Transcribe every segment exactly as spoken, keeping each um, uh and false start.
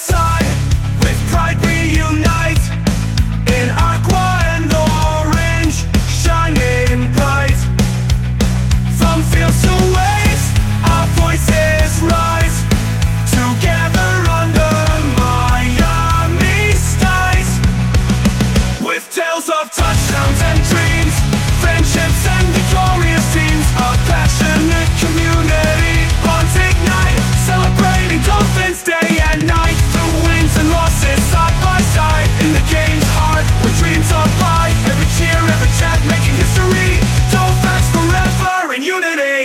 side. With pride we unite. In aqua and orange, shining bright. From fields to waves, our voices rise. Together under Miami skies. With tales of touchdowns and dreams, friendships and victorious teams. A passionate community, bonds ignite. Celebrating Dolphins day and night. Through wins and losses, side by side. In the game's heart, where dreams apply. Every cheer, every chant, making history. Dolphins forever in unity.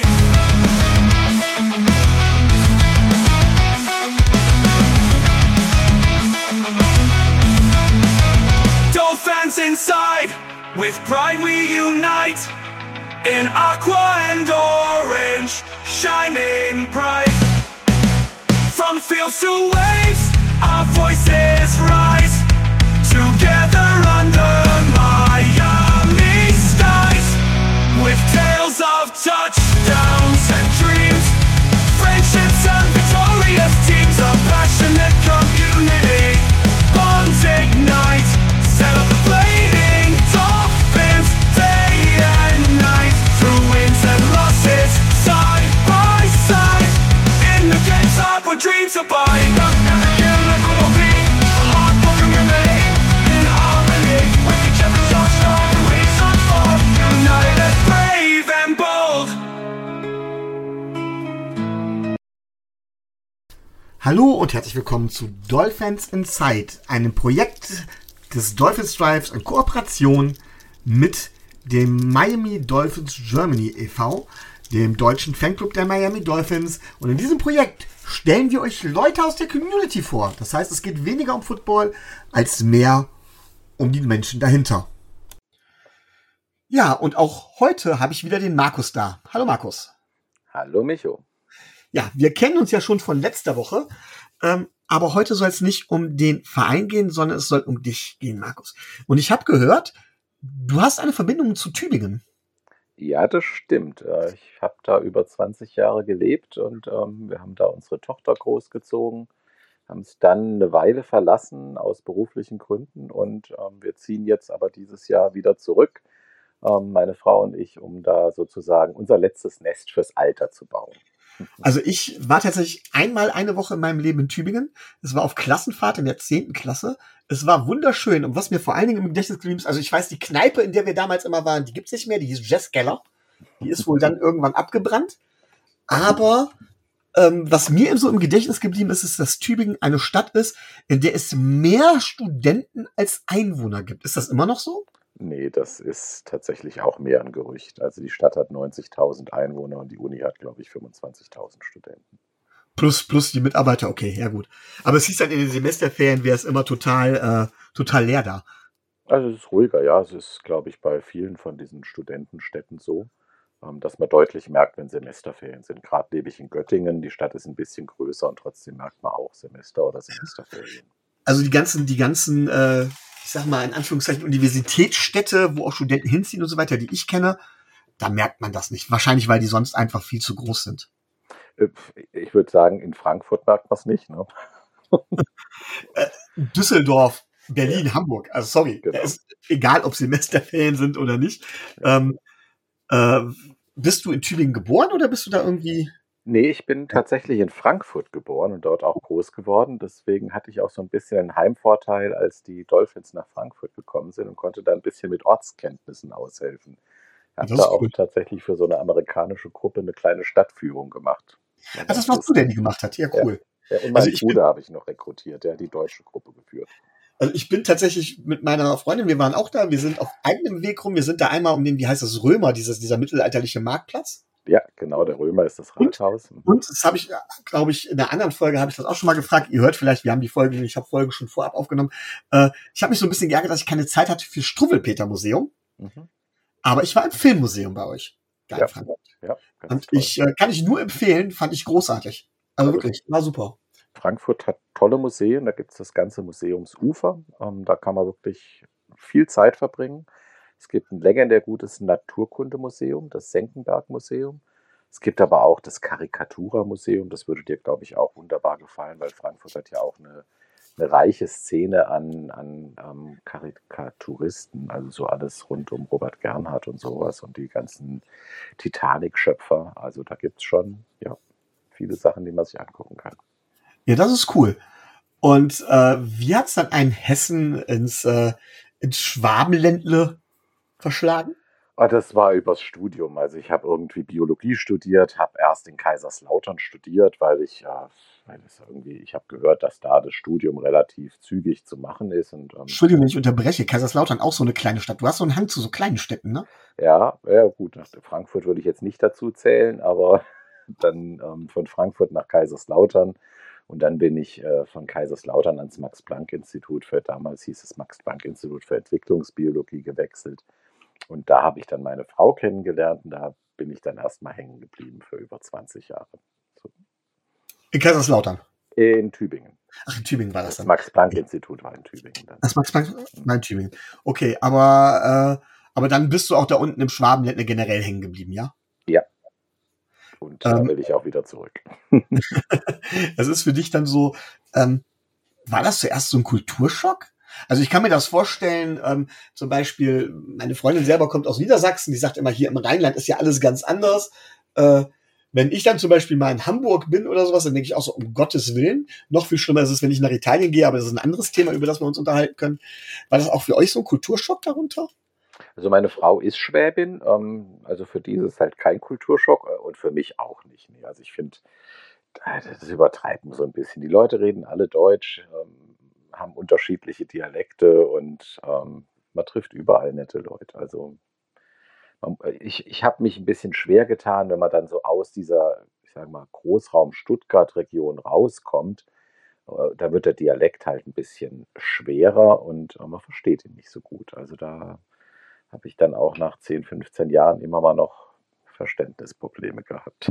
Dolphins inside, with pride we unite. In aqua and orange, shining bright. From fields to waves, our voices rise. Together under Miami skies. With tales of touchdowns and dreams, friendships and victorious teams. A passionate community, bonds ignite. Celebrating Dolphins day and night. Through wins and losses, side by side. In the game's heart where dreams abide. Never kill the cool beat. Heartbroken remain in harmony. With each other so strong, we stand for. United, brave and bold. Hallo und herzlich willkommen zu Dolphins Inside, einem Projekt des Dolphins Drives in Kooperation mit dem Miami Dolphins Germany e V, dem deutschen Fanclub der Miami Dolphins. Und in diesem Projekt stellen wir euch Leute aus der Community vor. Das heißt, es geht weniger um Football als mehr um die Menschen dahinter. Ja, und auch heute habe ich wieder den Markus da. Hallo Markus. Hallo Micho. Ja, wir kennen uns ja schon von letzter Woche, ähm, aber heute soll es nicht um den Verein gehen, sondern es soll um dich gehen, Markus. Und ich habe gehört, du hast eine Verbindung zu Tübingen. Ja, das stimmt. Äh, Ich habe da über zwanzig Jahre gelebt und ähm, wir haben da unsere Tochter großgezogen, haben es dann eine Weile verlassen aus beruflichen Gründen und ähm, wir ziehen jetzt aber dieses Jahr wieder zurück, ähm, meine Frau und ich, um da sozusagen unser letztes Nest fürs Alter zu bauen. Also ich war tatsächlich einmal eine Woche in meinem Leben in Tübingen. Es war auf Klassenfahrt in der zehnten Klasse. Es war wunderschön. Und was mir vor allen Dingen im Gedächtnis geblieben ist, also ich weiß, die Kneipe, in der wir damals immer waren, die gibt's nicht mehr. Die hieß Jazz Keller. Die ist wohl dann irgendwann abgebrannt. Aber ähm, was mir eben so im Gedächtnis geblieben ist, ist, dass Tübingen eine Stadt ist, in der es mehr Studenten als Einwohner gibt. Ist das immer noch so? Nee, das ist tatsächlich auch mehr ein Gerücht. Also die Stadt hat neunzigtausend Einwohner und die Uni hat, glaube ich, fünfundzwanzigtausend Studenten. Plus, plus die Mitarbeiter, okay, ja gut. Aber es hieß halt, in den Semesterferien wäre es immer total, äh, total leer da. Also es ist ruhiger, ja. Es ist, glaube ich, bei vielen von diesen Studentenstädten so, ähm, dass man deutlich merkt, wenn Semesterferien sind. Gerade lebe ich in Göttingen, die Stadt ist ein bisschen größer und trotzdem merkt man auch Semester- oder Semesterferien. Also die ganzen, die ganzen, äh, ich sag mal in Anführungszeichen Universitätsstädte, wo auch Studenten hinziehen und so weiter, die ich kenne, da merkt man das nicht. Wahrscheinlich, weil die sonst einfach viel zu groß sind. Äh, Ich würde sagen, in Frankfurt merkt man es nicht, ne? Äh, Düsseldorf, Berlin, Hamburg, also sorry, Genau. da ist egal, ob Semesterferien sind oder nicht. Ähm, äh, bist du in Tübingen geboren oder bist du da irgendwie? Nee, ich bin tatsächlich in Frankfurt geboren und dort auch groß geworden. Deswegen hatte ich auch so ein bisschen einen Heimvorteil, als die Dolphins nach Frankfurt gekommen sind und konnte da ein bisschen mit Ortskenntnissen aushelfen. Ich habe Das da ist auch cool. tatsächlich für so eine amerikanische Gruppe eine kleine Stadtführung gemacht. Ja, Ah, das warst du, der die gemacht hat. Ja, cool. Ja, und meinen Also ich bin- Bruder habe ich noch rekrutiert, der hat die deutsche Gruppe geführt. Also ich bin tatsächlich mit meiner Freundin, wir waren auch da, wir sind auf eigenem Weg rum, wir sind da einmal um den, wie heißt das, Römer, dieses, dieser mittelalterliche Marktplatz. Ja, genau, der Römer ist das Und? Rathaus. Mhm. Und das habe ich, glaube ich, in der anderen Folge habe ich das auch schon mal gefragt. Ihr hört vielleicht, wir haben die Folge, ich habe Folge schon vorab aufgenommen. Äh, ich habe mich so ein bisschen geärgert, dass ich keine Zeit hatte für Struwwelpeter-Museum. Mhm. Aber ich war im Filmmuseum bei euch. Geil, Ja, Frankfurt. ja, ganz Und toll. ich äh, kann ich nur empfehlen, fand ich großartig. Also Also wirklich, war super. Frankfurt hat tolle Museen, da gibt es das ganze Museumsufer. Ähm, da kann man wirklich viel Zeit verbringen. Es gibt ein legendär gutes Naturkundemuseum, das Senckenberg-Museum. Es gibt aber auch das Karikatura-Museum, das würde dir, glaube ich, auch wunderbar gefallen, weil Frankfurt hat ja auch eine, eine reiche Szene an, an ähm, Karikaturisten, also so alles rund um Robert Gernhardt und sowas und die ganzen Titanic-Schöpfer. Also da gibt es schon ja, viele Sachen, die man sich angucken kann. Ja, das ist cool. Und äh, wie hat's dann einen Hessen ins, äh, ins Schwabenländle verschlagen? Ah, das war übers Studium. Also ich habe irgendwie Biologie studiert, habe erst in Kaiserslautern studiert, weil ich, äh, weil das irgendwie, ich habe gehört, dass da das Studium relativ zügig zu machen ist. Und ähm, Entschuldigung, wenn ich unterbreche. Kaiserslautern auch so eine kleine Stadt. Du hast so einen Hang zu so kleinen Städten, ne? ja, ja gut, nach Frankfurt würde ich jetzt nicht dazu zählen, aber dann ähm, von Frankfurt nach Kaiserslautern. Und dann bin ich äh, von Kaiserslautern ans Max-Planck-Institut für, damals hieß es Max-Planck-Institut für Entwicklungsbiologie gewechselt. Und da habe ich dann meine Frau kennengelernt und da bin ich dann erstmal hängen geblieben für über zwanzig Jahre. So. In Kaiserslautern? In Tübingen. Ach, in Tübingen war das, Das dann. Max-Planck-Institut war in Tübingen dann. Das Max-Planck war in Tübingen. Okay, aber, äh, aber dann bist du auch da unten im Schwabenländle generell hängen geblieben, ja? Ja. Und Ähm, da will ich auch wieder zurück. Das ist für dich dann so, ähm, war das zuerst so ein Kulturschock? Also ich kann mir das vorstellen, ähm, zum Beispiel, meine Freundin selber kommt aus Niedersachsen, die sagt immer, hier im Rheinland ist ja alles ganz anders. Äh, wenn ich dann zum Beispiel mal in Hamburg bin oder sowas, dann denke ich auch so, um Gottes Willen, noch viel schlimmer ist es, wenn ich nach Italien gehe, aber das ist ein anderes Thema, über das wir uns unterhalten können. War das auch für euch so ein Kulturschock darunter? Also meine Frau ist Schwäbin, ähm, also für die ist es halt kein Kulturschock äh, und für mich auch nicht. Nee. Also ich finde, das übertreibt man so ein bisschen. Die Leute reden alle Deutsch, ähm, haben unterschiedliche Dialekte und ähm, man trifft überall nette Leute. Also man, ich, ich habe mich ein bisschen schwer getan, wenn man dann so aus dieser, ich sage mal, Großraum Stuttgart-Region rauskommt. Äh, da wird der Dialekt halt ein bisschen schwerer und äh, man versteht ihn nicht so gut. Also da habe ich dann auch nach zehn, fünfzehn Jahren immer mal noch Verständnisprobleme gehabt.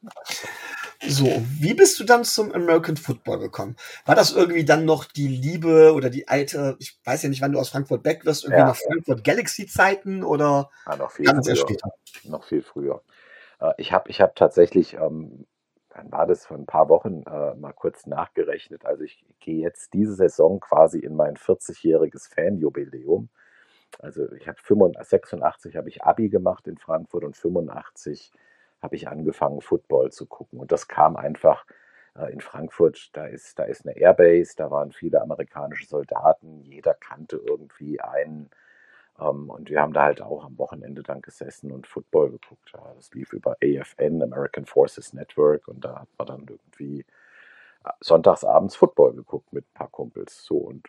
So, wie bist du dann zum American Football gekommen? War das irgendwie dann noch die Liebe oder die alte, ich weiß ja nicht, wann du aus Frankfurt weg wirst, irgendwie Ja. nach Frankfurt Galaxy-Zeiten oder Ah, noch viel ganz erst früher. später? Noch viel früher. Äh, ich habe ich hab tatsächlich, ähm, wann war das, vor ein paar Wochen äh, mal kurz nachgerechnet. Also ich gehe jetzt diese Saison quasi in mein vierzigjähriges Fanjubiläum. Also ich habe sechsundachtzig habe ich Abi gemacht in Frankfurt und fünfundachtzig habe ich angefangen, Football zu gucken. Und das kam einfach äh, in Frankfurt, da ist, da ist eine Airbase, da waren viele amerikanische Soldaten, jeder kannte irgendwie einen. Ähm, und wir haben da halt auch am Wochenende dann gesessen und Football geguckt. Ja, das lief über A F N, American Forces Network, und da hat man dann irgendwie äh, sonntagsabends Football geguckt mit ein paar Kumpels. So, und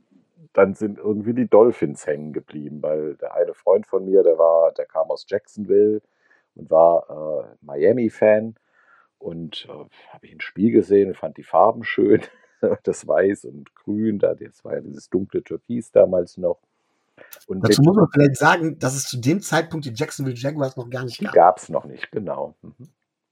dann sind irgendwie die Dolphins hängen geblieben, weil der eine Freund von mir, der war, der kam aus Jacksonville und war äh, Miami-Fan, und äh, habe ich ein Spiel gesehen und fand die Farben schön, das Weiß und Grün, da das war ja dieses dunkle Türkis damals noch. Und Dazu mit, muss man vielleicht sagen, dass es zu dem Zeitpunkt die Jacksonville Jaguars noch gar nicht die gab. gab es noch nicht, genau. Mhm.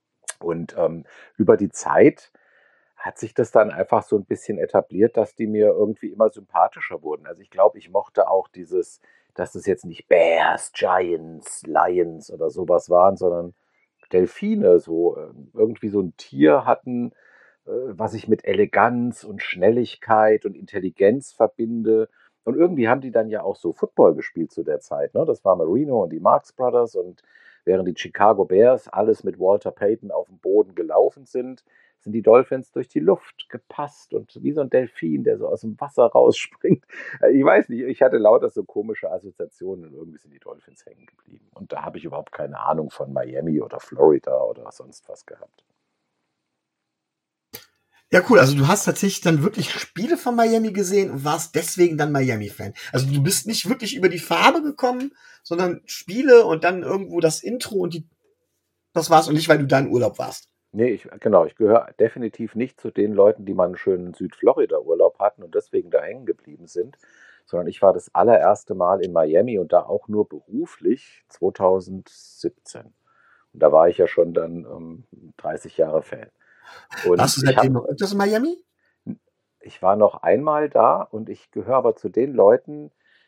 Und ähm, über die Zeit hat sich das dann einfach so ein bisschen etabliert, dass die mir irgendwie immer sympathischer wurden. Also ich glaube, ich mochte auch dieses, dass es jetzt nicht Bears, Giants, Lions oder sowas waren, sondern Delfine, so äh, irgendwie so ein Tier hatten, äh, was ich mit Eleganz und Schnelligkeit und Intelligenz verbinde. Und irgendwie haben die dann ja auch so Football gespielt zu der Zeit. Ne? Das war Marino und die Marx Brothers, und während die Chicago Bears alles mit Walter Payton auf dem Boden gelaufen sind, sind die Dolphins durch die Luft gepasst und wie so ein Delfin, der so aus dem Wasser rausspringt. Ich weiß nicht, ich hatte lauter so komische Assoziationen und irgendwie sind die Dolphins hängen geblieben. Und da habe ich überhaupt keine Ahnung von Miami oder Florida oder sonst was gehabt. Ja, cool. Also du hast tatsächlich dann wirklich Spiele von Miami gesehen und warst deswegen dann Miami-Fan. Also du bist nicht wirklich über die Farbe gekommen, sondern Spiele und dann irgendwo das Intro und die, das war's, und nicht, weil du da in Urlaub warst. Nee, ich, genau, ich gehöre definitiv nicht zu den Leuten, die mal einen schönen Südflorida-Urlaub hatten und deswegen da hängen geblieben sind, sondern ich war das allererste Mal in Miami und da auch nur beruflich zweitausendsiebzehn. Und da war ich ja schon dann ähm, dreißig Jahre Fan. Und Warst du ich, hab, seitdem noch öfters in Miami? ich war noch einmal da und ich gehöre aber zu den Leuten,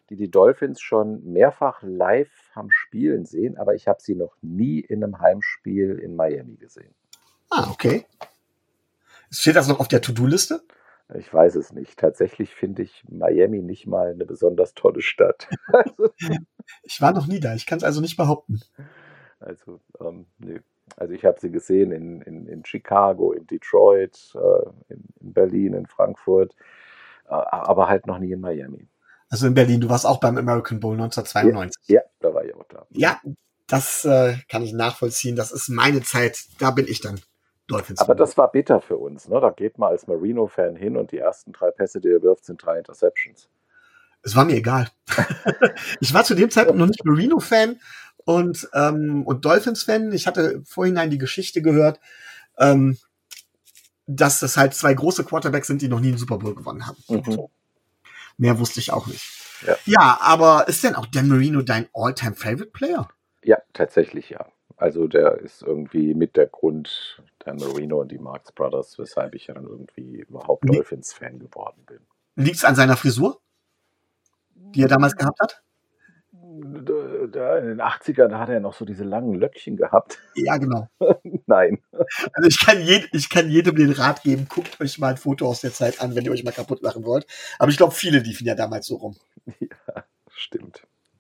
die die Dolphins schon mehrfach live haben spielen sehen, aber ich habe sie noch nie in einem Heimspiel in Miami gesehen. Ah, okay. Steht das noch auf der To-Do-Liste? Ich weiß es nicht. Tatsächlich finde ich Miami nicht mal eine besonders tolle Stadt. Also, Ich war noch nie da, ich kann es also nicht behaupten. also, ähm, nee. Also ich habe sie gesehen in, in, in Chicago, in Detroit, äh, in, in Berlin, in Frankfurt, äh, aber halt noch nie in Miami. Also in Berlin, du warst auch beim American Bowl neunzehnhundertzweiundneunzig. Ja, da war ich auch da. Ja, das äh, kann ich nachvollziehen. Das ist meine Zeit. Da bin ich dann Dolphins. Aber das war bitter für uns. Ne? Da geht man als Marino-Fan hin und die ersten drei Pässe, die er wirft, sind drei Interceptions. Es war mir egal. Ich war zu dem Zeitpunkt noch nicht Marino-Fan und, ähm, und Dolphins-Fan. Ich hatte vorhinein die Geschichte gehört, ähm, dass das halt zwei große Quarterbacks sind, die noch nie einen Super Bowl gewonnen haben. Mhm. Mehr wusste ich auch nicht. Ja. Ja, aber ist denn auch Dan Marino dein All-Time-Favorite-Player? Ja, tatsächlich ja. Also der ist irgendwie mit der Grund, Dan Marino und die Marx Brothers, weshalb ich ja dann irgendwie überhaupt Nee. Dolphins-Fan geworden bin. Liegt's an seiner Frisur, die er damals gehabt hat? Da, da in den achtzigern, da hat er noch so diese langen Löckchen gehabt. Ja, genau. Nein. Also ich kann, jed, ich kann jedem den Rat geben, guckt euch mal ein Foto aus der Zeit an, wenn ihr euch mal kaputt machen wollt. Aber ich glaube, viele liefen ja damals so rum. Ja, stimmt.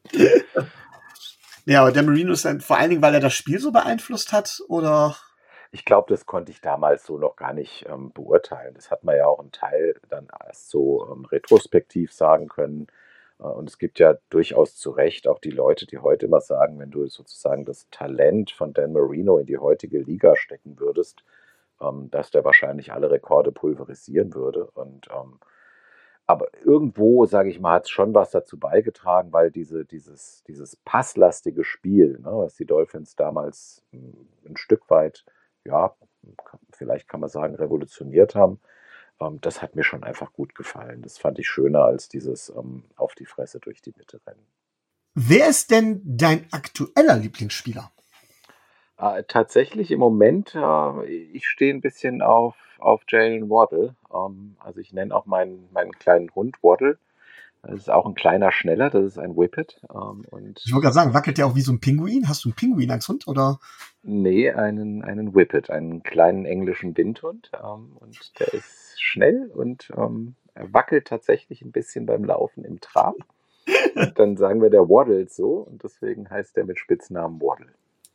Ja, aber Dan Marino ist dann vor allen Dingen, weil er das Spiel so beeinflusst hat, oder? Ich glaube, das konnte ich damals so noch gar nicht ähm, beurteilen. Das hat man ja auch einen Teil dann erst so ähm, retrospektiv sagen können. Äh, und es gibt ja durchaus zu Recht auch die Leute, die heute immer sagen, wenn du sozusagen das Talent von Dan Marino in die heutige Liga stecken würdest, ähm, dass der wahrscheinlich alle Rekorde pulverisieren würde. Und ähm, aber irgendwo, sage ich mal, hat es schon was dazu beigetragen, weil diese, dieses, dieses passlastige Spiel, ne, was die Dolphins damals mh, ein Stück weit, ja, vielleicht kann man sagen, revolutioniert haben, ähm, das hat mir schon einfach gut gefallen. Das fand ich schöner als dieses ähm, auf die Fresse durch die Mitte rennen. Wer ist denn dein aktueller Lieblingsspieler? Äh, tatsächlich im Moment, äh, ich stehe ein bisschen auf, auf Jalen Waddle. Ähm, also ich nenne auch meinen, meinen kleinen Hund Waddle. Das ist auch ein kleiner Schneller, das ist ein Whippet. Ähm, und Ich wollte gerade sagen, wackelt der auch wie so ein Pinguin? Hast du einen Pinguin als Hund, oder? nee, einen, einen Whippet, einen kleinen englischen Windhund. Ähm, und der ist schnell und ähm, er wackelt tatsächlich ein bisschen beim Laufen im Trab. Und dann sagen wir, der waddelt so und deswegen heißt der mit Spitznamen Waddle.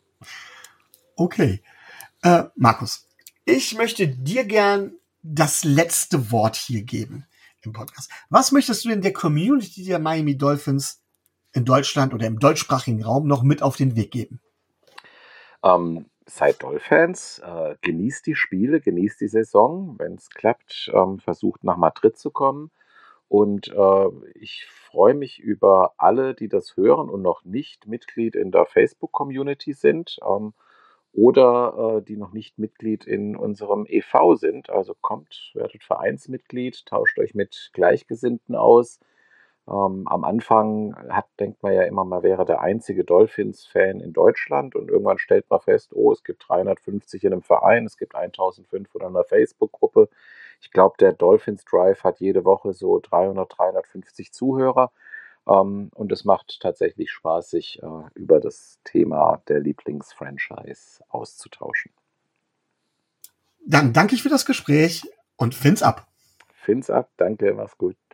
Okay. Äh, Markus, ich möchte dir gern das letzte Wort hier geben im Podcast. Was möchtest du denn der Community der Miami Dolphins in Deutschland oder im deutschsprachigen Raum noch mit auf den Weg geben? Ähm, seid Dolphins, äh, genießt die Spiele, genießt die Saison. Wenn es klappt, ähm, versucht nach Madrid zu kommen. Und äh, ich freue mich über alle, die das hören und noch nicht Mitglied in der Facebook-Community sind. Ähm, oder äh, die noch nicht Mitglied in unserem E V sind. Also kommt, werdet Vereinsmitglied, tauscht euch mit Gleichgesinnten aus. Ähm, am Anfang hat, denkt man ja immer, man wäre der einzige Dolphins-Fan in Deutschland und irgendwann stellt man fest, oh, es gibt dreihundertfünfzig in einem Verein, es gibt eintausendfünfhundert in einer Facebook-Gruppe. Ich glaube, der Dolphins Drive hat jede Woche so dreihundert, dreihundertfünfzig Zuhörer. Um, und es macht tatsächlich Spaß, sich uh, über das Thema der Lieblingsfranchise auszutauschen. Dann danke ich für das Gespräch und Fins ab. Fins ab, danke, mach's gut.